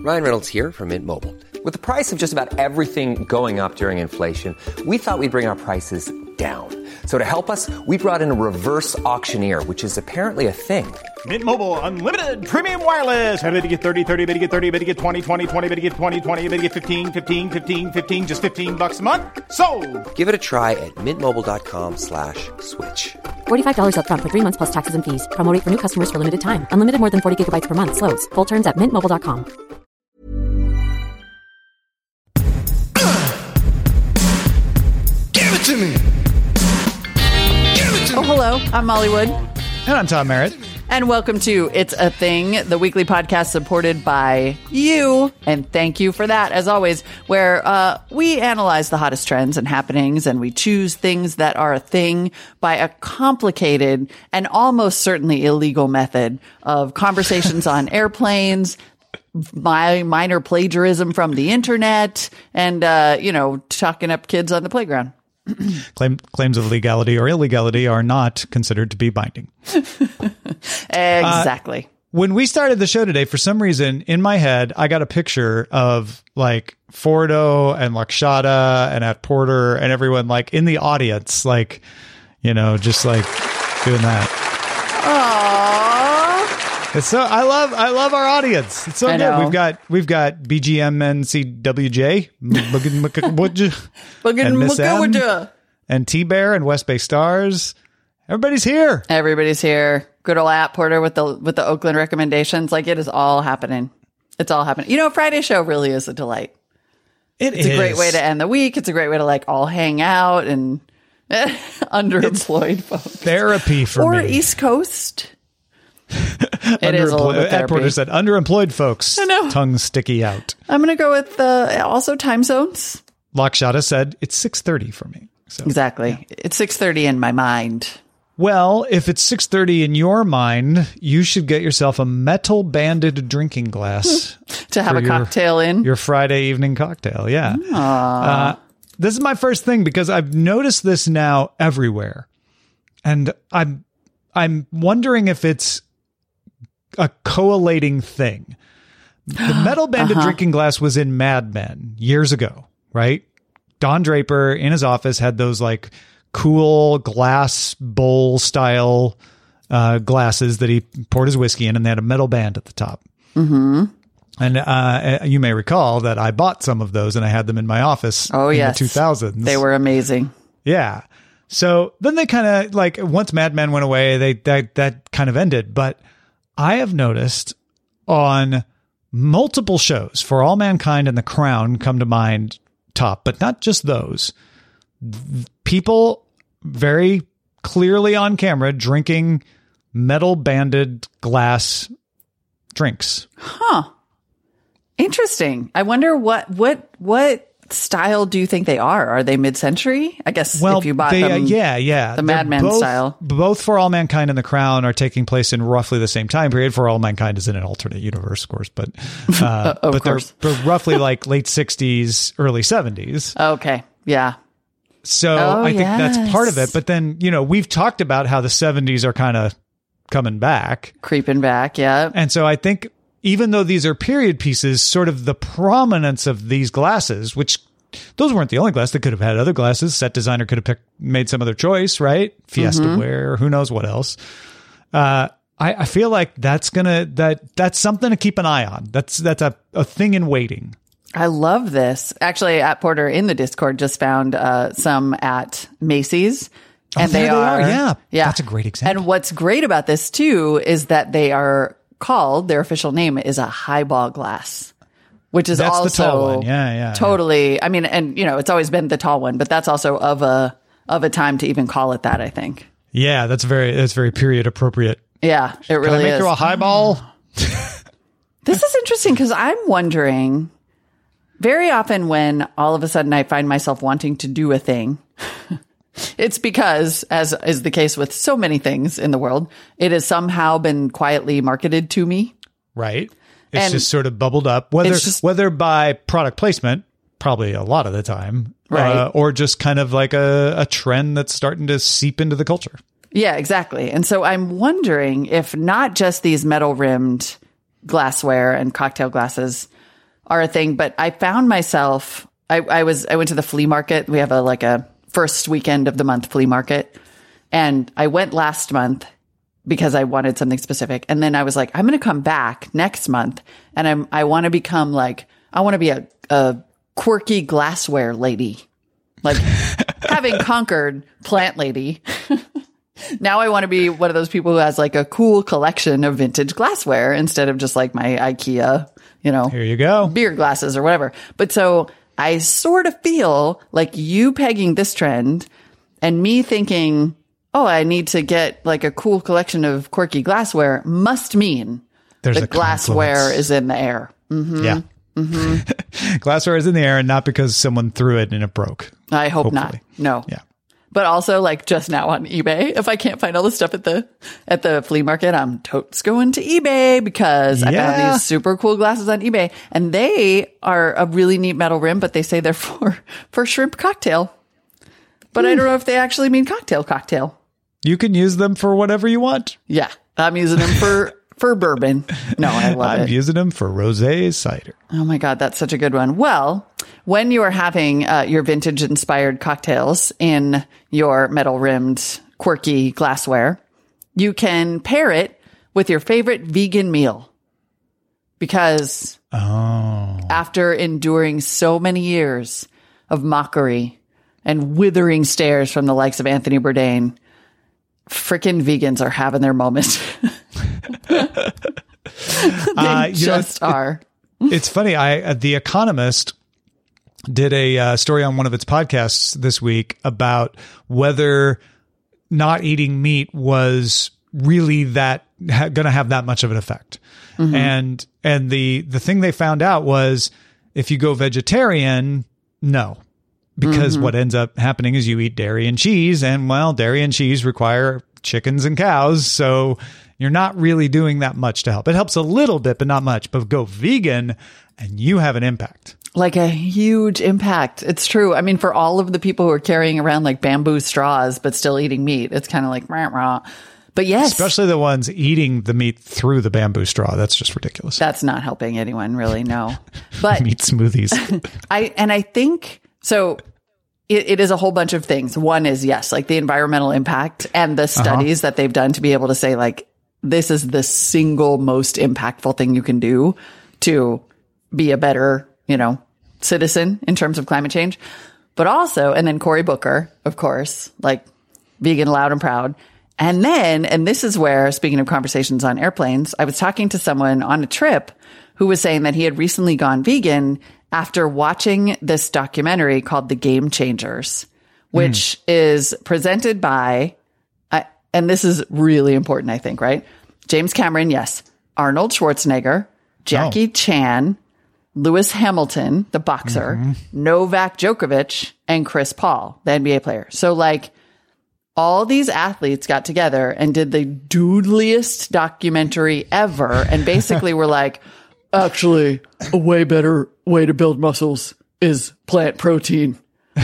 Ryan Reynolds here from Mint Mobile. With the price of just about everything going up during inflation, we thought we'd bring our prices down. So to help us, we brought in a reverse auctioneer, which is apparently a thing. Mint Mobile Unlimited Premium Wireless. How to get 30, 30, bit to get 30, bit to get 20, 20, 20, bit to get 20, 20, bit to get 15, 15, 15, 15, just $15 a month? Sold! Give it a try at mintmobile.com/switch. $45 up front for 3 months plus taxes and fees. Promo rate for new customers for limited time. Unlimited more than 40 gigabytes per month. Slows full terms at mintmobile.com. Give it to me. Give it to me. Oh, hello. I'm Molly Wood. And I'm Tom Merritt. And welcome to It's a Thing, the weekly podcast supported by you. And thank you for that, as always, where we analyze the hottest trends and happenings, and we choose things that are a thing by a complicated and almost certainly illegal method of conversations on airplanes, minor plagiarism from the internet, and, talking up kids on the playground. Claims of legality or illegality are not considered to be binding. Exactly. When we started the show today, for some reason, in my head, I got a picture of like Fordo and Lakshata and At Porter and everyone like in the audience, just like doing that. Aww. It's so I love our audience. It's so I good. know. We've got BGM and CWJ, and Miss M, and T-Bear and West Bay Stars. Everybody's here. Everybody's here. Good old At Porter with the Oakland recommendations. Like, it is all happening. It's all happening. Friday show really is a delight. It's a great way to end the week. It's a great way to all hang out and underemployed folks. Therapy for me. Or East Coast. It is a little bit At therapy. Porter said, underemployed folks, I know. tongue sticky out. I'm going to go with also time zones. Lakshata said, it's 6:30 for me. So, Exactly. yeah. It's 6:30 in my mind. Well, if it's 6:30 in your mind, you should get yourself a metal-banded drinking glass To have for a cocktail in. your Friday evening cocktail. Yeah. This is my first thing because I've noticed this now everywhere, and I'm wondering if it's a collating thing. The metal-banded drinking glass was in Mad Men years ago, right? Don Draper in his office had those cool glass bowl style glasses that he poured his whiskey in, and they had a metal band at the top. Mm-hmm. And you may recall that I bought some of those and I had them in my office in the 2000s. They were amazing. Yeah. So then they kind of once Mad Men went away, that kind of ended. But I have noticed on multiple shows, For All Mankind and The Crown come to mind top, but not just those. People very clearly on camera drinking metal banded glass drinks. Huh. Interesting. I wonder what style do you think they are? Are they mid-century? I guess if you bought them. The Mad Men style. Both For All Mankind and The Crown are taking place in roughly the same time period. For All Mankind is in an alternate universe, of course, but they're roughly late 60s, early 70s. Okay. Yeah. So I think that's part of it. But then, we've talked about how the 70s are kind of coming back. Creeping back, yeah. And so I think even though these are period pieces, sort of the prominence of these glasses, which those weren't the only glass. They could have had other glasses. Set designer could have made some other choice, right? Fiesta ware, who knows what else. I feel like that's something to keep an eye on. That's a thing in waiting. I love this. Actually, At Porter in the Discord just found some at Macy's. And they are. Yeah. Yeah. That's a great example. And what's great about this too is that they are called, their official name is a highball glass, which is that's also the tall one. Yeah. Totally. I mean, and it's always been the tall one, but that's also of a time to even call it that, I think. Yeah, that's very period appropriate. Yeah, it really is. Can I make through a highball? This is interesting because I'm wondering, very often when all of a sudden I find myself wanting to do a thing, it's because, as is the case with so many things in the world, it has somehow been quietly marketed to me. Right. It's just sort of bubbled up, whether by product placement, probably a lot of the time, right, or just kind of like a trend that's starting to seep into the culture. Yeah, exactly. And so I'm wondering if not just these metal rimmed glassware and cocktail glasses, are a thing, but I found myself, I went to the flea market. We have a first weekend of the month flea market. And I went last month because I wanted something specific. And then I was like, I'm going to come back next month and I want to become like, I want to be a quirky glassware lady. Like having conquered plant lady. Now I want to be one of those people who has like a cool collection of vintage glassware instead of just like my IKEA, here you go, beer glasses or whatever. But so I sort of feel like you pegging this trend and me thinking, oh, I need to get like a cool collection of quirky glassware must mean there's the glassware is in the air. Mm-hmm. Yeah. Mm-hmm. Glassware is in the air and not because someone threw it and it broke. I hope not. No. Yeah. But also like just now on eBay, if I can't find all the stuff at the flea market, I'm totes going to eBay because I found these super cool glasses on eBay and they are a really neat metal rim, but they say they're for shrimp cocktail. But I don't know if they actually mean cocktail. You can use them for whatever you want. Yeah. I'm using them for bourbon. No, I love it. I'm using them for rosé cider. Oh my God, that's such a good one. Well, when you are having your vintage inspired cocktails in your metal rimmed quirky glassware, you can pair it with your favorite vegan meal. Because after enduring so many years of mockery and withering stares from the likes of Anthony Bourdain, frickin' vegans are having their moment. They just are. It's funny. The Economist did a story on one of its podcasts this week about whether not eating meat was really going to have that much of an effect. Mm-hmm. And the thing they found out was if you go vegetarian, no. Because what ends up happening is you eat dairy and cheese, and dairy and cheese require chickens and cows. So you're not really doing that much to help. It helps a little bit, but not much. But go vegan and you have an impact. Like a huge impact. It's true. I mean, for all of the people who are carrying around like bamboo straws, but still eating meat, it's kind of like, rah, rah. But yes. Especially the ones eating the meat through the bamboo straw. That's just ridiculous. That's not helping anyone really, no. But meat smoothies. I think... So it is a whole bunch of things. One is, yes, like the environmental impact and the studies that they've done to be able to say, like, this is the single most impactful thing you can do to be a better, citizen in terms of climate change. But also, and then Cory Booker, of course, like vegan loud and proud. And then, and this is where, speaking of conversations on airplanes, I was talking to someone on a trip who was saying that he had recently gone vegan after watching this documentary called The Game Changers, which is presented by, and this is really important, I think, right? James Cameron, yes. Arnold Schwarzenegger, Jackie Chan, Lewis Hamilton, the boxer, Novak Djokovic, and Chris Paul, the NBA player. So like all these athletes got together and did the doodliest documentary ever. And basically were like, actually, a way better way to build muscles is plant protein.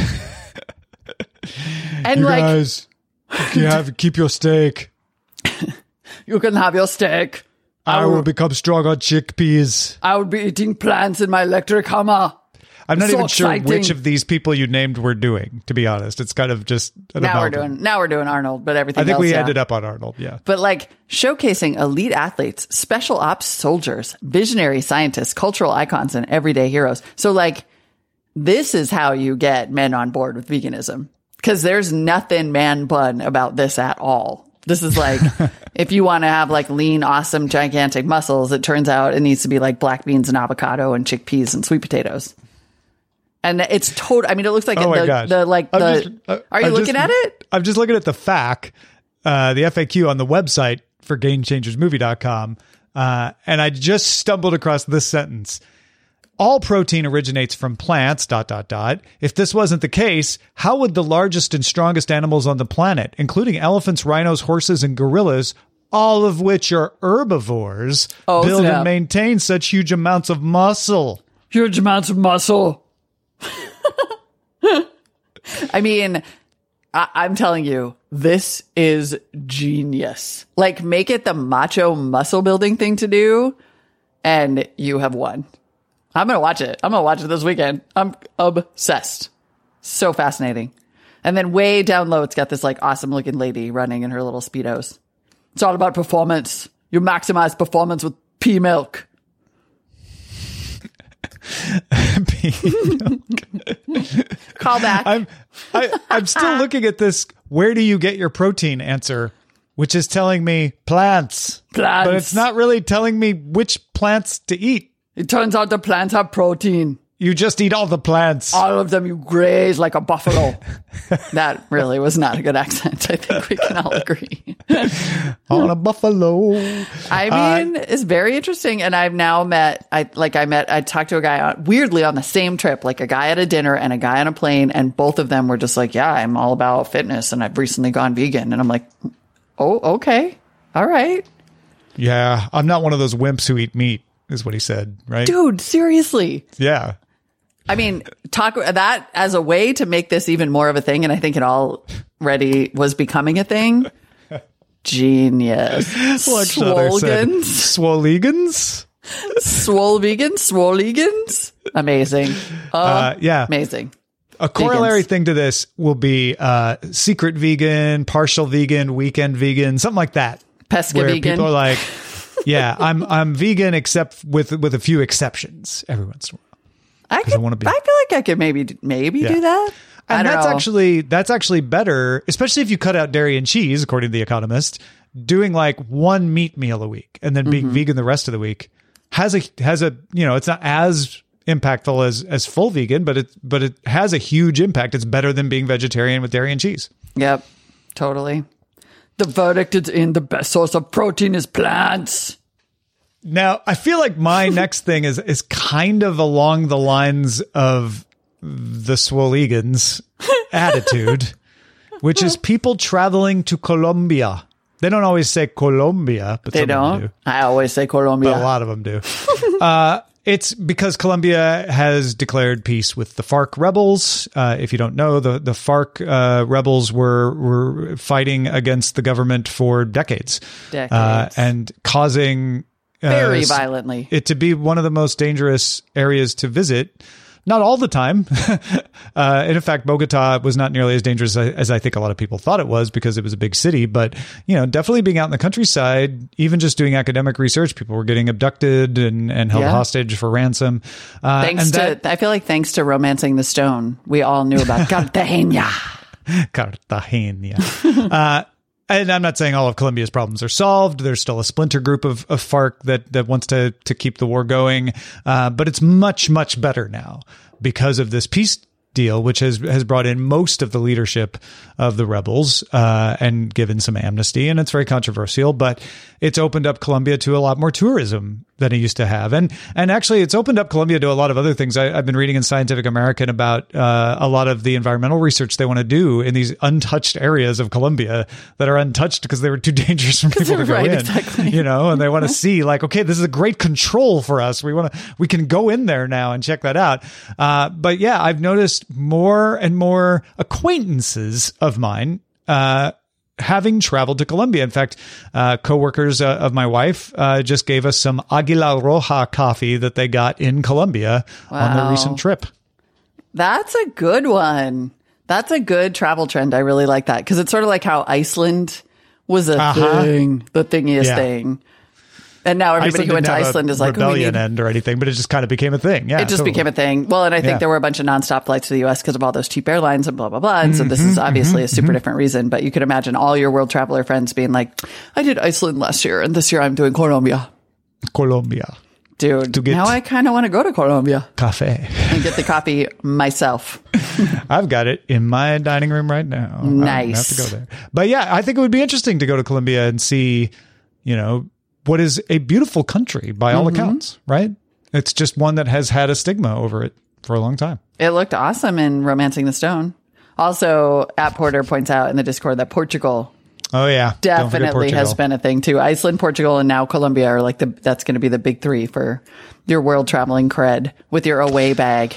And you guys, keep your steak. You can have your steak. I will become strong on chickpeas. I will be eating plants in my electric Hummer. I'm not even sure which of these people you named we're doing, to be honest. It's kind of just now we're doing Arnold, but everything else. I think we ended up on Arnold, yeah. But like showcasing elite athletes, special ops soldiers, visionary scientists, cultural icons, and everyday heroes. So like this is how you get men on board with veganism. Because there's nothing man bun about this at all. This is like, if you want to have like lean, awesome, gigantic muscles, it turns out it needs to be like black beans and avocado and chickpeas and sweet potatoes. And it's total. I mean, it looks like are you looking at it? I'm just looking at the FAQ, the FAQ on the website for GameChangersMovie.com. And I just stumbled across this sentence. All protein originates from plants, ... If this wasn't the case, how would the largest and strongest animals on the planet, including elephants, rhinos, horses, and gorillas, all of which are herbivores, build and maintain such huge amounts of muscle? Huge amounts of muscle. I mean, I'm telling you, this is genius. Like, make it the macho muscle building thing to do, and you have won. I'm going to watch it. I'm going to watch it this weekend. I'm obsessed. So fascinating. And then way down low, it's got this like awesome looking lady running in her little Speedos. It's all about performance. You maximize performance with pea milk. Pea milk. Call back. I'm still looking at this. Where do you get your protein answer? Which is telling me plants. But it's not really telling me which plants to eat. It turns out the plants have protein. You just eat all the plants. All of them, you graze like a buffalo. That really was not a good accent. I think we can all agree. On a buffalo. I mean, it's very interesting. And I've now I talked to a guy weirdly on the same trip, like a guy at a dinner and a guy on a plane. And both of them were just like, yeah, I'm all about fitness and I've recently gone vegan. And I'm like, oh, okay. All right. Yeah. I'm not one of those wimps who eat meat, is what he said, right? Dude, seriously. Yeah. I mean, talk that as a way to make this even more of a thing. And I think it already was becoming a thing. Genius. Swolegans? Swolegans? Amazing. Yeah. Amazing. A corollary thing to this will be secret vegan, partial vegan, weekend vegan, something like that. Pesca where vegan. People are like, yeah, I'm vegan except with a few exceptions every once in a while. I feel like I could maybe do that. And that's actually better, especially if you cut out dairy and cheese, according to The Economist. Doing like one meat meal a week and then being vegan the rest of the week has a it's not as impactful as full vegan, but it has a huge impact. It's better than being vegetarian with dairy and cheese. Yep, totally. The verdict is in. The best source of protein is plants. Now, I feel like my next thing is kind of along the lines of the Swolegans attitude, which is people traveling to Colombia. They don't always say Colombia, but they don't. Do. I always say Colombia. But a lot of them do. It's because Colombia has declared peace with the FARC rebels. If you don't know, the FARC rebels were fighting against the government for decades. And causing very violently it to be one of the most dangerous areas to visit. Not all the time. And in fact, Bogota was not nearly as dangerous as I think a lot of people thought it was because it was a big city. But, definitely being out in the countryside, even just doing academic research, people were getting abducted and held hostage for ransom. I feel like thanks to Romancing the Stone, we all knew about Cartagena. And I'm not saying all of Colombia's problems are solved. There's still a splinter group of FARC that wants to keep the war going. But it's much, much better now because of this peace deal, which has brought in most of the leadership of the rebels and given some amnesty. And it's very controversial, but it's opened up Colombia to a lot more tourism than it used to have. And actually, it's opened up Colombia to a lot of other things. I've been reading in Scientific American about a lot of the environmental research they want to do in these untouched areas of Colombia that are untouched because they were too dangerous for people to go in. Exactly. And they want to see like, okay, this is a great control for us. We can go in there now and check that out. But yeah, I've noticed more and more acquaintances of mine having traveled to Colombia. In fact, coworkers of my wife just gave us some Águila Roja coffee that they got in Colombia on their recent trip. That's a good one. That's a good travel trend. I really like that because it's sort of like how Iceland was a thing, the thingiest thing. And now everybody who went to Iceland is like, rebellion end or anything, but it just kind of became a thing. Yeah, it just became a thing. Well, and I think there were a bunch of nonstop flights to the U.S. because of all those cheap airlines and blah, blah, blah. And so this is obviously a super different reason. But you could imagine all your world traveler friends being like, I did Iceland last year and this year I'm doing Colombia. Dude, now I kind of want to go to Colombia. Cafe. And get the coffee myself. I've got it in my dining room right now. Nice. I have to go there. But yeah, I think it would be interesting to go to Colombia and see, what is a beautiful country by all accounts, right? It's just one that has had a stigma over it for a long time. It looked awesome in Romancing the Stone. Also, App Porter points out in the Discord that Portugal definitely has been a thing too. Iceland, Portugal, and now Colombia are like that's going to be the big three for your world traveling cred with your away bag.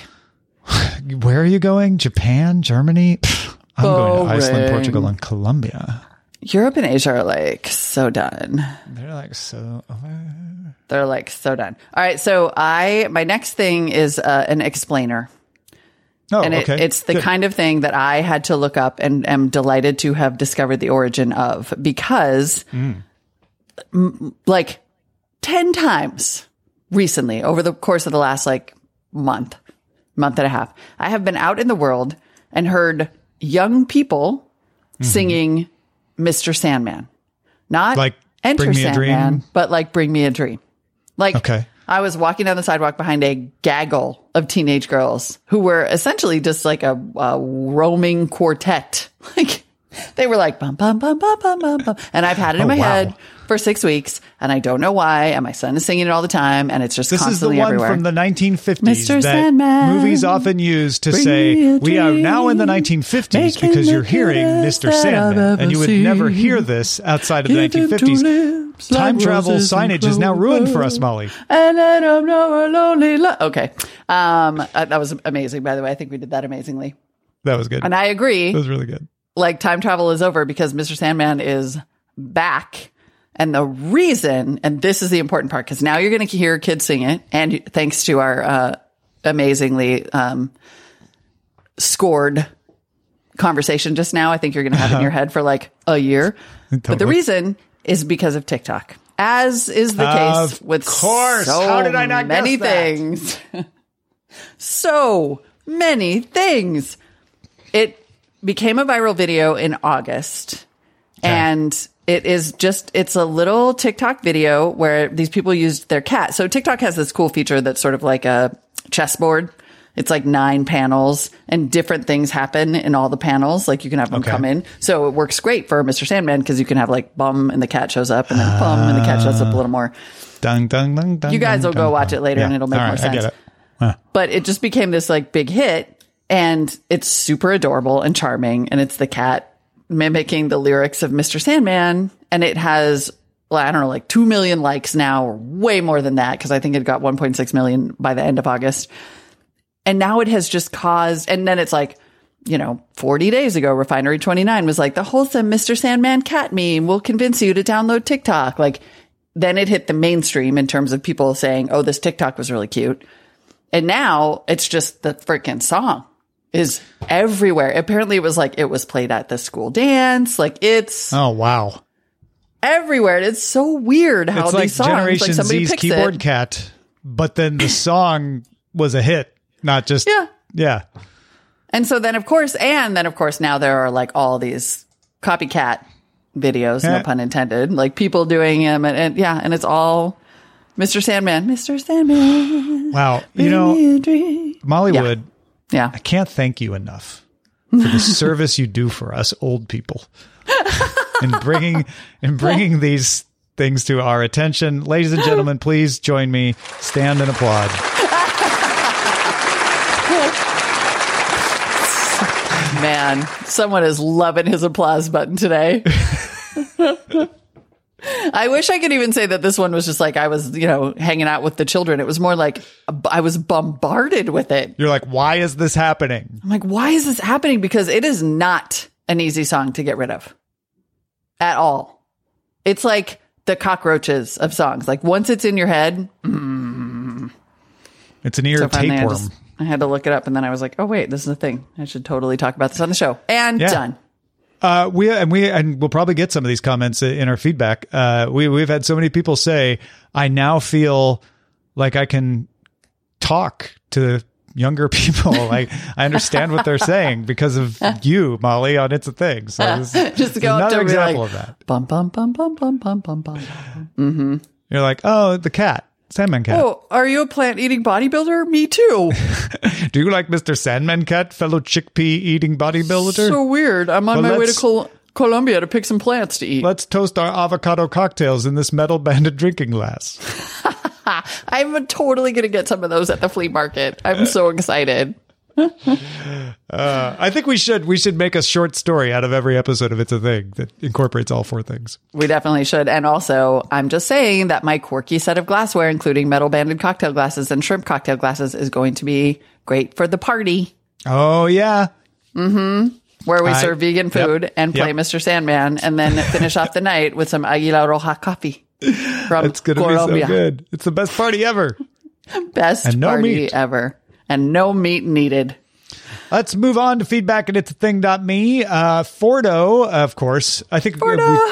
Where are you going? Japan? Germany? I'm going to Iceland, Portugal, and Colombia. Europe and Asia are like so done. They're like so. They're like so done. All right. So my next thing is an explainer. Oh, and okay. It's the kind of thing that I had to look up and am delighted to have discovered the origin of, because like 10 times recently over the course of the last like month and a half, I have been out in the world and heard young people singing Mr. Sandman. Not like Enter Bring Me a Sandman, Dream? but like Bring Me a Dream. Like, Okay. I was walking down the sidewalk behind a gaggle of teenage girls who were essentially just like a roaming quartet. Like, they were like, bum, bum, bum, bum, bum, bum, bum. And I've had it in my head for 6 weeks, and I don't know why. And my son is singing it all the time, and it's just constantly everywhere. This is the one from the 1950s Mr. that Sandman, movies often use to bring say, me a we are now in the 1950s because you're hearing Mr. Sandman. And you would never hear this outside of the 1950s. Time travel signage is now ruined for us, Molly. And I don't know a lonely Okay. That was amazing, by the way. I think we did that amazingly. That was good. And I agree. That was really good. Like, time travel is over because Mr. Sandman is back. And the reason, and this is the important part, because now you're going to hear kids sing it, and thanks to our amazingly scored conversation just now, I think you're going to have it in your head for like a year. Totally. But the reason is because of TikTok, as is the case with course. so How did I not many guess that? things. So many things. It became a viral video in August, and it's a little TikTok video where these people used their cat. So TikTok has this cool feature that's sort of like a chessboard. It's like 9 panels, and different things happen in all the panels. Like, you can have them come in. So it works great for Mr. Sandman because you can have like bum and the cat shows up, and then bum and the cat shows up a little more. Dun, dun, dun, dun, You guys dun, will go dun, watch dun. it later, and it'll make All more right, I sense. get it. Huh. But it just became this like big hit, and it's super adorable and charming, and it's the cat mimicking the lyrics of Mr. Sandman, and it has, well, I don't know, like 2 million likes now, or way more than that, because I think it got 1.6 million by the end of August. And now it has just caused, and then it's like, 40 days ago, Refinery 29 was like, the wholesome Mr. Sandman cat meme will convince you to download TikTok. Like, then it hit the mainstream in terms of people saying, oh, this TikTok was really cute. And now it's just the freaking song is everywhere. Apparently it was played at the school dance. Like, it's Oh, wow. everywhere. It's so weird how It's these like songs, Generation like somebody Z's picks Keyboard it. Cat, but then the song was a hit, not just... Yeah. And so then, of course, now there are like all these copycat videos, no pun intended, like people doing them. And it's all Mr. Sandman. Mr. Sandman. Wow. bring me a dream. Mollywood, Yeah. I can't thank you enough for the service you do for us old people in bringing these things to our attention. Ladies and gentlemen, please join me. Stand and applaud. Man, someone is loving his applause button today. I wish I could even say that this one was just like I was, hanging out with the children. It was more like I was bombarded with it. You're like, why is this happening? I'm like, why is this happening? Because it is not an easy song to get rid of at all. It's like the cockroaches of songs. Like, once it's in your head, It's an ear so finally tapeworm. I had to look it up, and then I was like, oh wait, this is a thing. I should totally talk about this on the show. And done. We'll probably get some of these comments in our feedback. We've had so many people say, I now feel like I can talk to younger people. Like, I understand what they're saying because of you, Molly, on It's a Thing. So Just go up to another and be example like, of that. bum, bum, bum, bum, bum, bum, bum, bum. You're like, oh, the cat. Sandman cat. Oh, are you a plant-eating bodybuilder? Me too. Do you like Mr. Sandman cat, fellow chickpea eating bodybuilder? So weird. I'm on Well, my way let's- to Colombia to pick some plants to eat. Let's toast our avocado cocktails in this metal banded drinking glass. I'm totally going to get some of those at the flea market. I'm so excited. I think we should make a short story out of every episode of It's a Thing that incorporates all 4 things. We definitely should. And also, I'm just saying that my quirky set of glassware, including metal banded cocktail glasses and shrimp cocktail glasses, is going to be great for the party. Oh, yeah. where we serve vegan food and play Yep. Mr. Sandman, and then finish off the night with some Aguila Roja coffee from It's going to be Colombia. so good. It's the best party ever. Best And no party meat. ever. And no meat needed. Let's move on to feedback at it'sathing.me. Fordo, of course. I think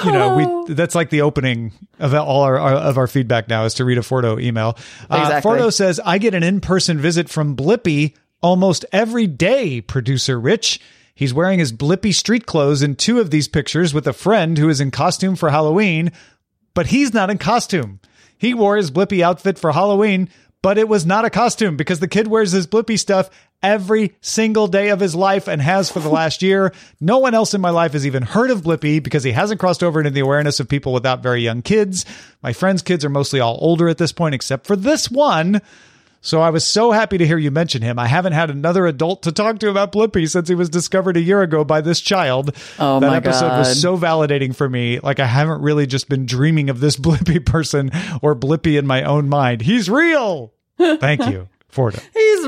that's like the opening of all our feedback now is to read a Fordo email. Exactly. Fordo says, I get an in-person visit from Blippi almost every day, producer Rich. He's wearing his Blippi street clothes in 2 of these pictures with a friend who is in costume for Halloween, but he's not in costume. He wore his Blippi outfit for Halloween, but it was not a costume because the kid wears his Blippi stuff every single day of his life and has for the last year. No one else in my life has even heard of Blippi because he hasn't crossed over into the awareness of people without very young kids. My friends' kids are mostly all older at this point, except for this one. So I was so happy to hear you mention him. I haven't had another adult to talk to about Blippi since he was discovered a year ago by this child. Oh, that my episode God. was so validating for me. Like I haven't really just been dreaming of this Blippi person or Blippi in my own mind. He's real. Thank you, Fordo. He's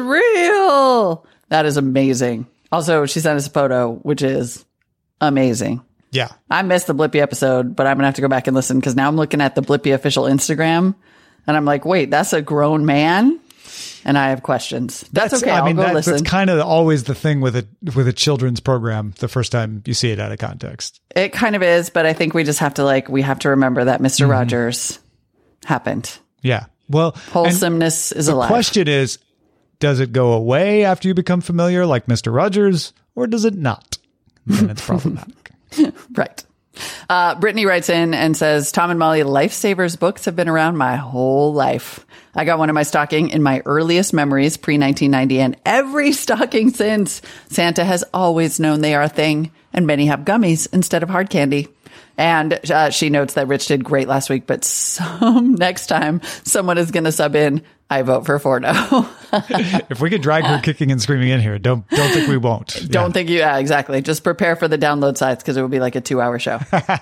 real. That is amazing. Also, she sent us a photo, which is amazing. Yeah. I missed the Blippi episode, but I'm going to have to go back and listen because now I'm looking at the Blippi official Instagram and I'm like, wait, that's a grown man? And I have questions. That's okay. I'll go listen. That's kind of always the thing with a children's program the first time you see it out of context. It kind of is, but I think we just have to we have to remember that Mr. Rogers happened. Yeah. Well, Wholesomeness is alive. The question is, does it go away after you become familiar like Mr. Rogers, or does it not? Then it's problematic. Right. Brittany writes in and says, Tom and Molly Lifesavers books have been around my whole life. I got one in my stocking in my earliest memories, pre-1990, and every stocking since. Santa has always known they are a thing, and many have gummies instead of hard candy. And she notes that Rich did great last week, but next time someone is going to sub in, I vote for Fordo. If we could drag her kicking and screaming in here, don't think we won't. Don't think exactly. Just prepare for the download sites because it will be like a 2-hour show.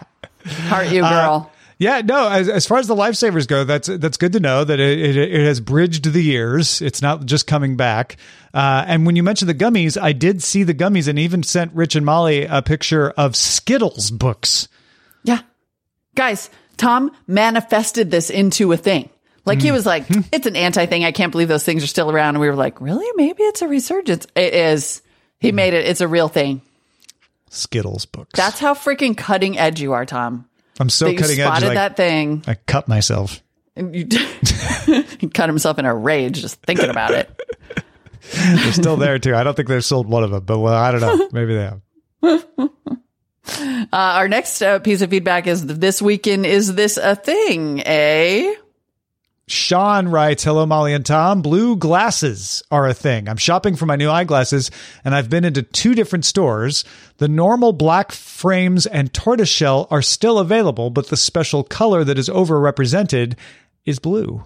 Heart you, girl. Yeah, no, as far as the Lifesavers go, that's good to know that it has bridged the years. It's not just coming back. And when you mentioned the gummies, I did see the gummies and even sent Rich and Molly a picture of Skittles books. Yeah. Guys, Tom manifested this into a thing. Like he was like, it's an anti-thing. I can't believe those things are still around. And we were like, really? Maybe it's a resurgence. It is. He made it. It's a real thing. Skittles books. That's how freaking cutting edge you are, Tom. I'm so That you cutting edge. spotted that thing. I cut myself. And he cut himself in a rage just thinking about it. They're still there too. I don't think they've sold one of them, but well, I don't know. Maybe they have. Our next piece of feedback is this weekend. Is this a thing, eh? Sean writes, hello, Molly and Tom. Blue glasses are a thing. I'm shopping for my new eyeglasses, and I've been into 2 different stores. The normal black frames and tortoiseshell are still available, but the special color that is overrepresented is blue.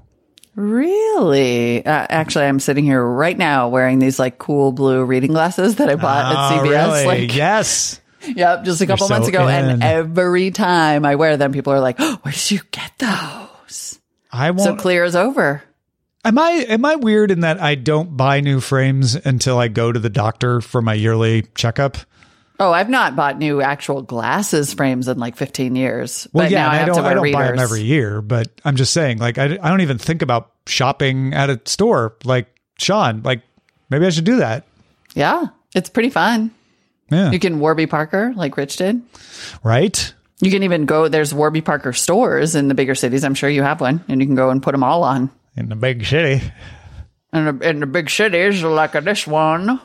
Really? Actually, I'm sitting here right now wearing these like cool blue reading glasses that I bought at CVS. Really? Yes. Yep, just a couple You're months so ago. in. And every time I wear them, people are like, oh, where did you get those? I won't. So clear is over. Am I weird in that I don't buy new frames until I go to the doctor for my yearly checkup? Oh, I've not bought new actual glasses frames in like 15 years. Well, but yeah, now I have to wear I don't readers. buy them every year, but I'm just saying, like, I don't even think about shopping at a store like Sean. Like, maybe I should do that. Yeah, it's pretty fun. Yeah. You can Warby Parker like Rich did. Right? You can even go, there's Warby Parker stores in the bigger cities. I'm sure you have one. And you can go and put them all on. In the big city. In the big cities like this one.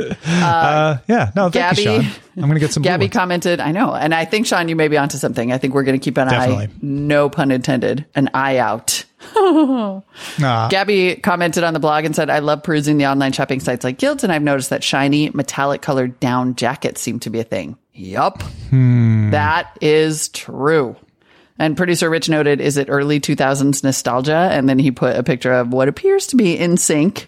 Yeah. No, thank Gabby, you, Sean. I'm going to get some blue Gabby ones. commented, I know. And I think, Sean, you may be onto something. I think we're going to keep an Definitely. eye, no pun intended, an eye out. Nah. Gabby commented on the blog and said, I love perusing the online shopping sites like Guilds, and I've noticed that shiny, metallic colored down jackets seem to be a thing. Yup. That is true. And producer Rich noted, is it early 2000s nostalgia? And then he put a picture of what appears to be NSYNC,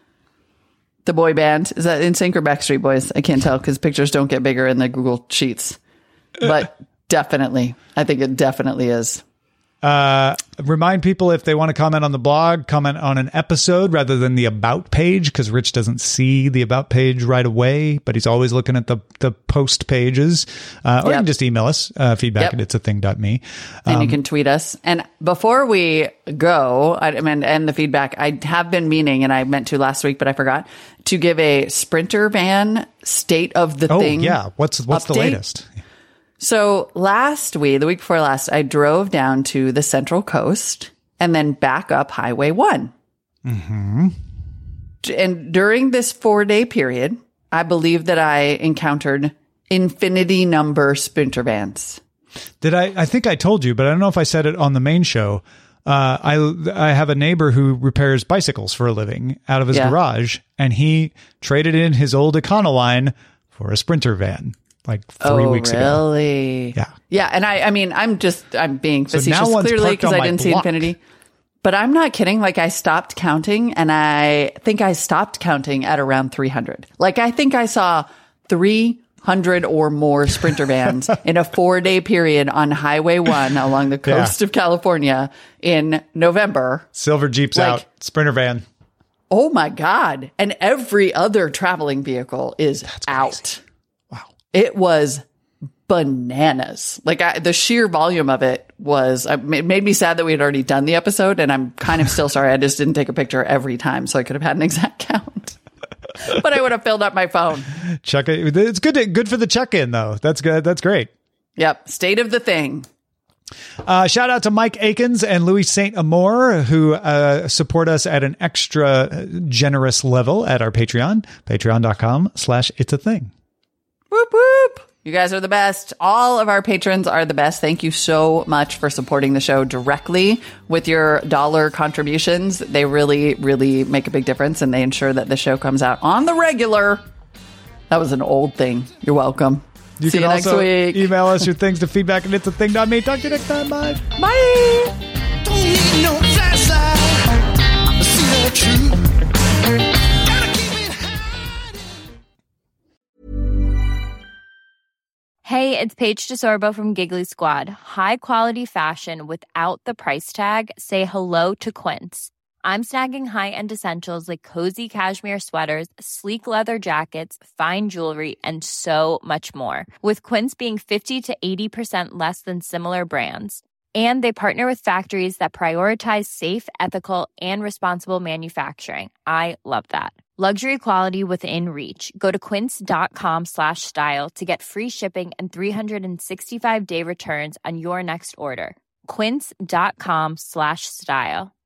the boy band. Is that NSYNC or Backstreet Boys? I can't tell because pictures don't get bigger in the Google Sheets. But definitely, I think it definitely is. Remind people if they want to comment on the blog, comment on an episode rather than the about page, because Rich doesn't see the about page right away, but he's always looking at the post pages. Or you can just email us, feedback at itsathing.me. And you can tweet us. And before we go, and the feedback, I have been meaning, and I meant to last week, but I forgot, to give a Sprinter van state of the thing. Oh, yeah. What's the latest? So last week, the week before last, I drove down to the Central Coast and then back up Highway 1. Mm-hmm. And during this 4-day period, I believe that I encountered infinity number Sprinter vans. I think I told you, but I don't know if I said it on the main show. I have a neighbor who repairs bicycles for a living out of his garage, and he traded in his old Econoline for a Sprinter van. Like 3 weeks ago. Really? Yeah. Yeah. And I'm being facetious clearly because I didn't see infinity. But I'm not kidding. Like, I stopped counting, and I think I stopped counting at around 300. Like, I think I saw 300 or more Sprinter vans in a 4-day period on Highway 1 along the coast of California in November. Silver Jeep's out. Sprinter van. Oh my God. And every other traveling vehicle is out. It was bananas. Like, the sheer volume of it was, it made me sad that we had already done the episode, and I'm kind of still sorry I just didn't take a picture every time so I could have had an exact count. But I would have filled up my phone. Check it. It's good for the check-in, though. That's good. That's great. Yep. State of the thing. Shout out to Mike Akins and Louis St. Amour, who support us at an extra generous level at our Patreon, patreon.com/itsAthing. Whoop, whoop. You guys are the best. All of our patrons are the best. Thank you so much for supporting the show directly with your dollar contributions. They really, really make a big difference, and they ensure that the show comes out on the regular. That was an old thing. You're welcome. See you next week. Email us your things to feedback@itsathing.me. Talk to you next time. Bye. Bye. Don't need no flashlight. See the truth. Hey, it's Paige DeSorbo from Giggly Squad. High quality fashion without the price tag. Say hello to Quince. I'm snagging high-end essentials like cozy cashmere sweaters, sleek leather jackets, fine jewelry, and so much more. With Quince being 50 to 80% less than similar brands. And they partner with factories that prioritize safe, ethical, and responsible manufacturing. I love that. Luxury quality within reach. Go to quince.com/style to get free shipping and 365-day returns on your next order. Quince.com/style.